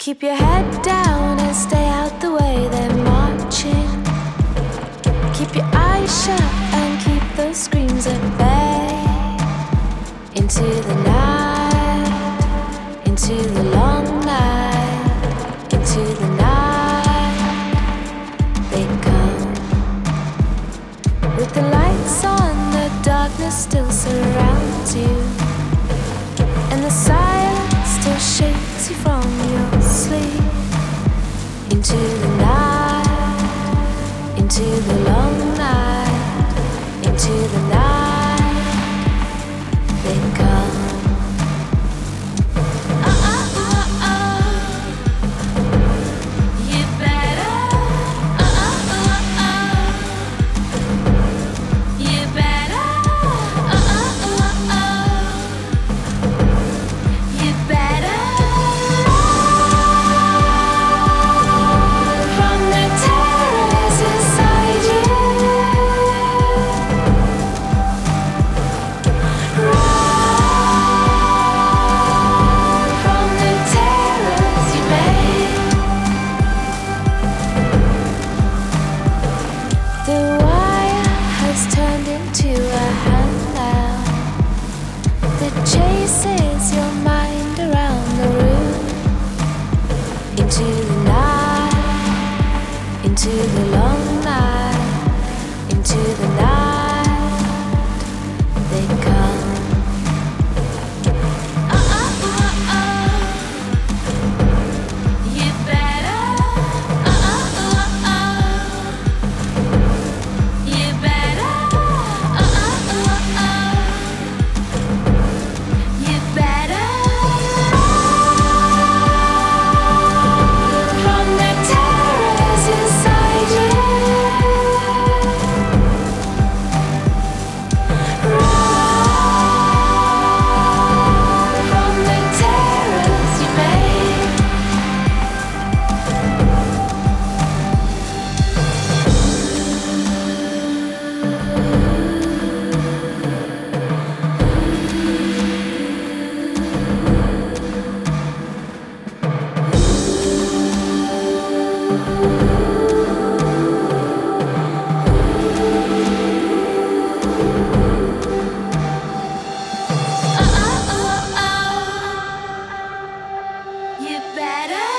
Keep your head down and stay out the way, they're marching. Keep your eyes shut and keep those screams at bay. Into the night, into the long night, into the night they come. With the lights on, the darkness still surrounds you, and the silence still shakes you from your sleep. Into the night, into the long night, into the night they come. You better. You better. You better. From the terrors inside you. Run from the terrors you made. The wire has turned into a hand now that chases your mind around the room. Into the night, into the long night, into the night they come. You better. You better. You better. From the terrors inside you. Run from the terrors you made. You better.